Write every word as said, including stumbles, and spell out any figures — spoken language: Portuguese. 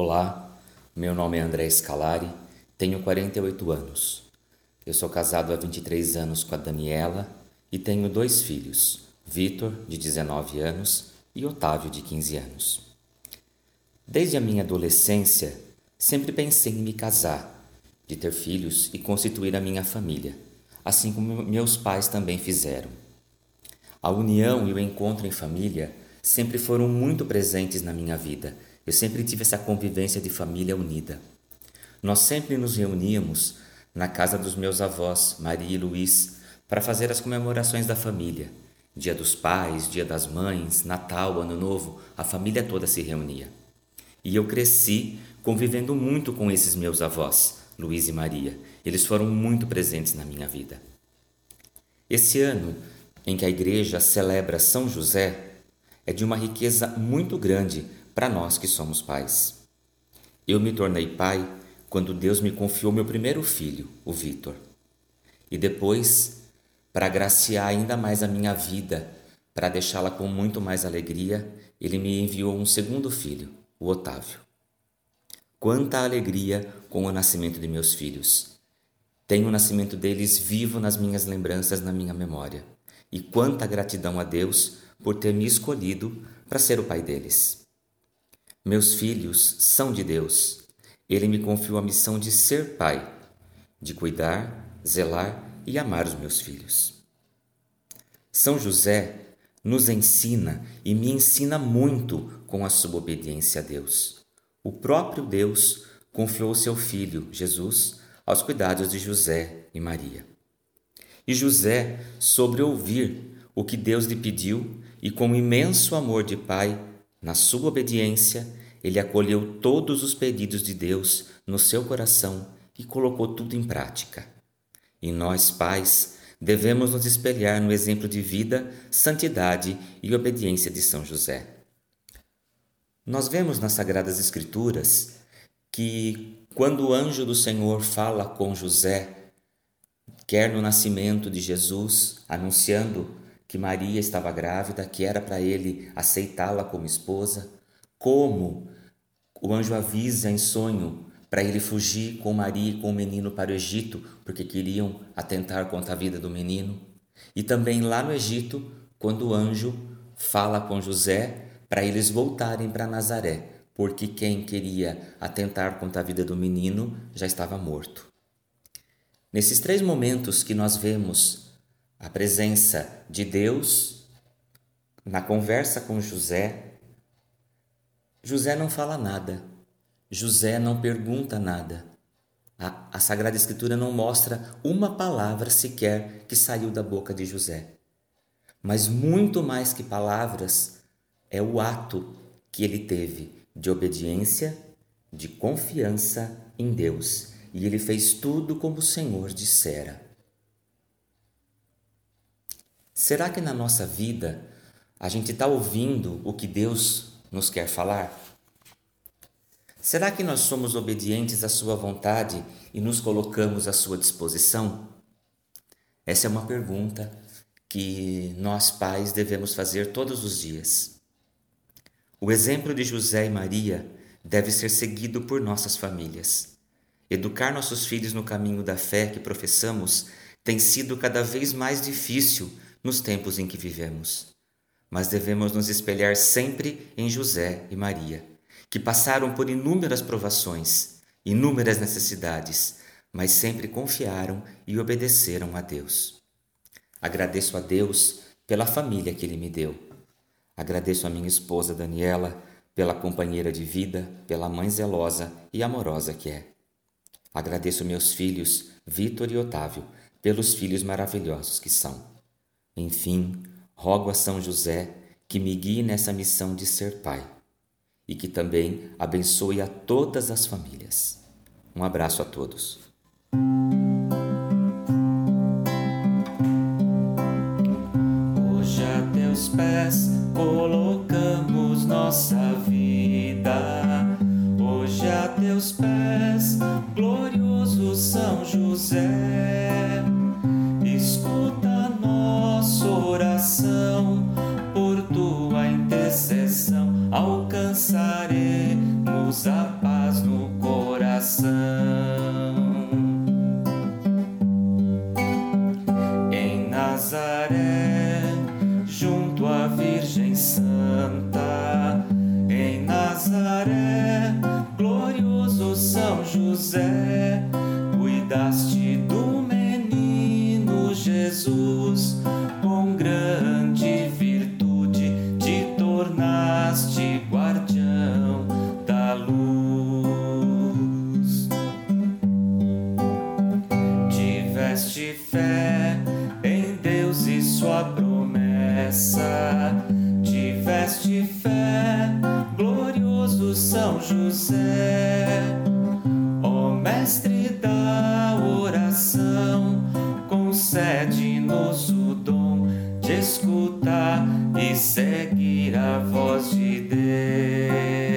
Olá, meu nome é André Scalari, tenho quarenta e oito anos. Eu sou casado há vinte e três anos com a Daniela e tenho dois filhos, Vitor, de dezenove anos, e Otávio, de quinze anos. Desde a minha adolescência, sempre pensei em me casar, de ter filhos e constituir a minha família, assim como meus pais também fizeram. A união e o encontro em família sempre foram muito presentes na minha vida. Eu sempre tive essa convivência de família unida. Nós sempre nos reuníamos na casa dos meus avós, Maria e Luiz, para fazer as comemorações da família. Dia dos Pais, Dia das Mães, Natal, Ano Novo, a família toda se reunia. E eu cresci convivendo muito com esses meus avós, Luiz e Maria. Eles foram muito presentes na minha vida. Esse ano, em que a igreja celebra São José, é de uma riqueza muito grande para nós que somos pais. Eu me tornei pai quando Deus me confiou meu primeiro filho, o Vitor. E depois, para agraciar ainda mais a minha vida, para deixá-la com muito mais alegria, Ele me enviou um segundo filho, o Otávio. Quanta alegria com o nascimento de meus filhos! Tenho o nascimento deles vivo nas minhas lembranças, na minha memória. E quanta gratidão a Deus por ter me escolhido para ser o pai deles. Meus filhos são de Deus. Ele me confiou a missão de ser pai, de cuidar, zelar e amar os meus filhos. São José nos ensina e me ensina muito com a sua obediência a Deus. O próprio Deus confiou seu filho, Jesus, aos cuidados de José e Maria. E José soube ouvir o que Deus lhe pediu e, com imenso amor de pai, na sua obediência, ele acolheu todos os pedidos de Deus no seu coração e colocou tudo em prática. E nós, pais, devemos nos espelhar no exemplo de vida, santidade e obediência de São José. Nós vemos nas Sagradas Escrituras que, quando o anjo do Senhor fala com José, quer no nascimento de Jesus, anunciando que Maria estava grávida, que era para ele aceitá-la como esposa, como o anjo avisa em sonho para ele fugir com Maria e com o menino para o Egito, porque queriam atentar contra a vida do menino. E também lá no Egito, quando o anjo fala com José para eles voltarem para Nazaré, porque quem queria atentar contra a vida do menino já estava morto. Nesses três momentos que nós vemos a presença de Deus na conversa com José, José não fala nada, José não pergunta nada. A, a Sagrada Escritura não mostra uma palavra sequer que saiu da boca de José. Mas muito mais que palavras, é o ato que ele teve de obediência, de confiança em Deus. E ele fez tudo como o Senhor dissera. Será que na nossa vida a gente está ouvindo o que Deus nos quer falar? Será que nós somos obedientes à sua vontade e nos colocamos à sua disposição? Essa é uma pergunta que nós pais devemos fazer todos os dias. O exemplo de José e Maria deve ser seguido por nossas famílias. Educar nossos filhos no caminho da fé que professamos tem sido cada vez mais difícil nos tempos em que vivemos. Mas devemos nos espelhar sempre em José e Maria, que passaram por inúmeras provações, inúmeras necessidades, mas sempre confiaram e obedeceram a Deus. Agradeço a Deus pela família que Ele me deu. Agradeço a minha esposa Daniela pela companheira de vida, pela mãe zelosa e amorosa que é. Agradeço meus filhos, Vitor e Otávio, pelos filhos maravilhosos que são. Enfim, rogo a São José que me guie nessa missão de ser pai e que também abençoe a todas as famílias. Um abraço a todos. Hoje a teus pés colocamos nossa vida. Hoje a teus pés, glorioso São José, escuta nossa oração, por tua intercessão alcançaremos a paz. Em Nazaré, junto à Virgem Santa, em Nazaré, glorioso São José, cuidaste do menino Jesus, com grande virtude te tornaste guardião da luz. Tiveste fé em Deus e sua promessa, tiveste fé, glorioso São José, ó Mestre da oração, concede-nos o dom de escutar e seguir a voz de Deus.